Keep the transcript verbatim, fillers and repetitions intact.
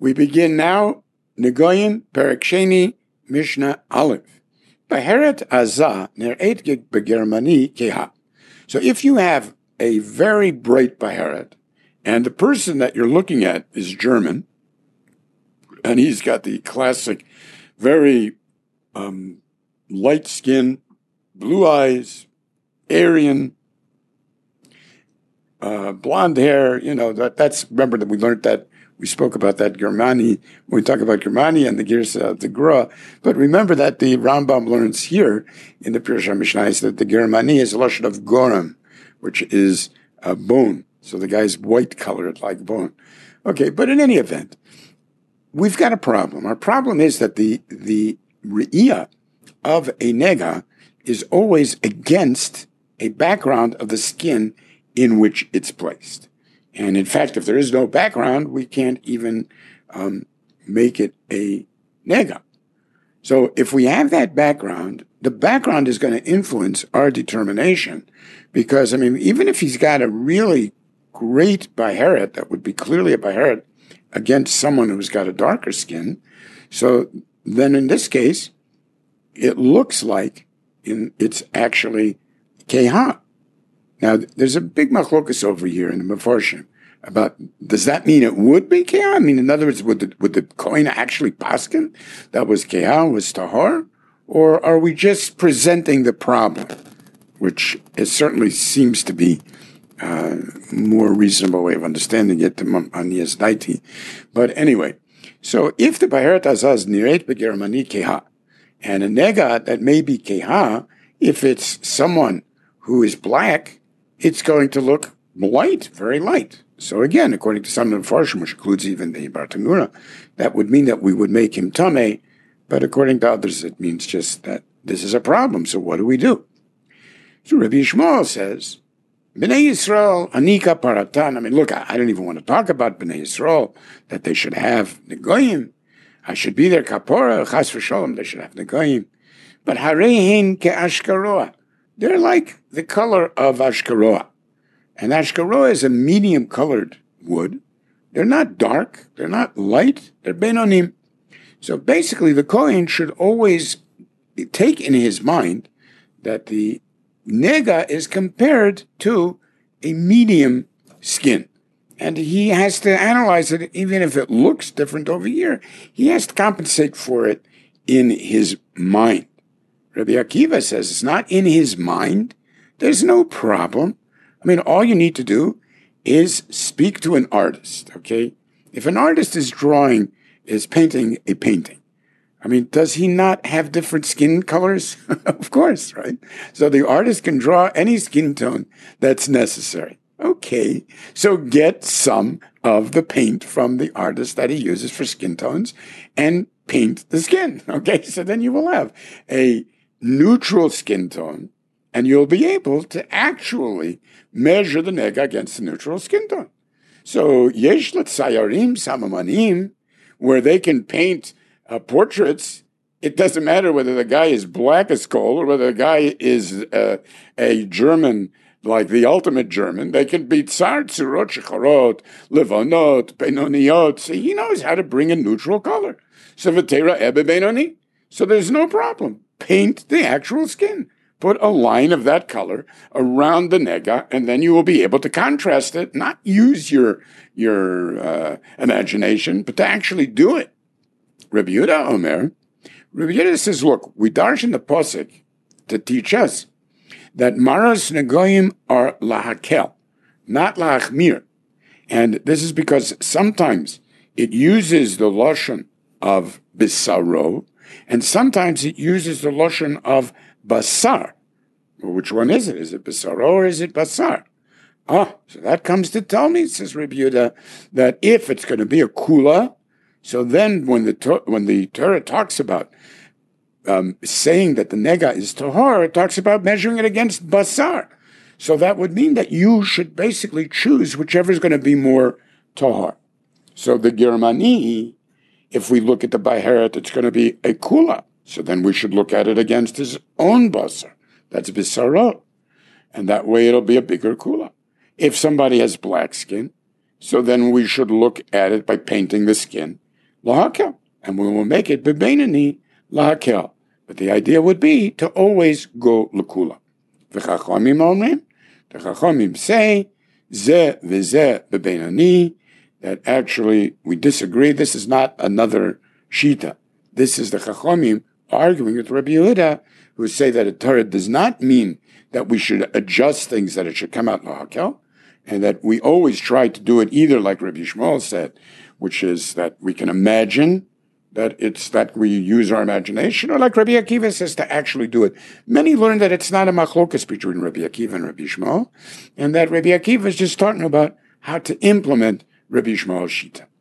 We begin now, Negoyim, Perek Sheni, Mishnah Aleph. Baheret Azah Ner'et Begermani Keha. So if you have a very bright Baheret, and the person that you're looking at is German, and he's got the classic, very um, light skin, blue eyes, Aryan, uh, blonde hair, you know, that that's, remember that we learned that, we spoke about that Germani, when we talk about Germani and the Girsa of the Gra, but remember that the Rambam learns here in the Pirush HaMishnah that the Germani is a lashon of Goram, which is a bone. So the guy's white colored like bone. Okay, but in any event, we've got a problem. Our problem is that the the re'iyah of a nega is always against a background of the skin in which it's placed. And in fact, if there is no background, we can't even um, make it a nega. So if we have that background, the background is going to influence our determination because, I mean, even if he's got a really great Baheret, that would be clearly a Baheret against someone who's got a darker skin. So then in this case, it looks like in, it's actually Keha. Now, there's a big machlokas over here in the Mefarshim about, does that mean it would be Keha? I mean, in other words, would the, would the Kohen actually paskin that was Keha, was Tahor? Or are we just presenting the problem, which it certainly seems to be Uh, more reasonable way of understanding it on Yesdaiti. But anyway, so if the Baheret Azah is Nireit Begermani Keha, and a nega that may be Keha, if it's someone who is black, it's going to look light, very light. So again, according to some of the Farshim, which includes even the Bartanura, that would mean that we would make him Tameh, but according to others, it means just that this is a problem, so what do we do? So Rabbi Yishmael says, Bnei Yisrael, Anika Paratan. I mean, look, I, I don't even want to talk about Bnei Yisrael, that they should have Negoyim. I should be their Kapora, Chas v'Sholom, they should have Negoyim. But Harehin ke'ashkaroa. They're like the color of Ashkaroa. And Ashkaroa is a medium-colored wood. They're not dark, they're not light, they're Benonim. So basically, the Kohen should always take in his mind that the nega is compared to a medium skin. And he has to analyze it, even if it looks different over here. He has to compensate for it in his mind. Rabbi Akiva says it's not in his mind. There's no problem. I mean, all you need to do is speak to an artist, okay? If an artist is drawing, is painting a painting, I mean, does he not have different skin colors? Of course, right? So the artist can draw any skin tone that's necessary. Okay, so get some of the paint from the artist that he uses for skin tones and paint the skin. Okay, so then you will have a neutral skin tone and you'll be able to actually measure the nega against the neutral skin tone. So yesh l'tzayarim samamanim, where they can paint Uh, portraits, it doesn't matter whether the guy is black as coal or whether the guy is uh, a German, like the ultimate German. They can be tsar, tzurot, shecharot, levonot, benoniot. So he knows how to bring a neutral color. So v'tera ebe benoni. So there's no problem. Paint the actual skin. Put a line of that color around the nega, and then you will be able to contrast it, not use your, your uh, imagination, but to actually do it. Rabbi Yehuda Omer, Rabbi Yehuda says, look, we darshan the posik to teach us that maras negoyim are lahakel, not lahachmir. And this is because sometimes it uses the loshon of bisaro, and sometimes it uses the loshon of basar. Well, which one is it? Is it bisaro or is it basar? Ah, so that comes to tell me, says Rabbi Yehuda, that if it's going to be a kula, so then when the when the Torah talks about um, saying that the nega is tahor, it talks about measuring it against basar. So that would mean that you should basically choose whichever is going to be more tahor. So the Germani, if we look at the Baheret, it's going to be a kula. So then we should look at it against his own basar. That's bisarot. And that way it'll be a bigger kula. If somebody has black skin, so then we should look at it by painting the skin. lahakel, and we will make it bebeinani lahakel. But the idea would be to always go lekula. V'chachamim omrim, the chachamim say, ze v'ze bebeinani, that actually we disagree. This is not another shita. This is the chachamim arguing with Rabbi Yehuda, who say that a Torah does not mean that we should adjust things, that it should come out lahakel, and that we always try to do it either like Rabbi Shmuel said, which is that we can imagine that it's that we use our imagination, or like Rabbi Akiva says, to actually do it. Many learn that it's not a machlokas between Rabbi Akiva and Rabbi Shmuel, and that Rabbi Akiva is just talking about how to implement Rabbi Shmuel's shita.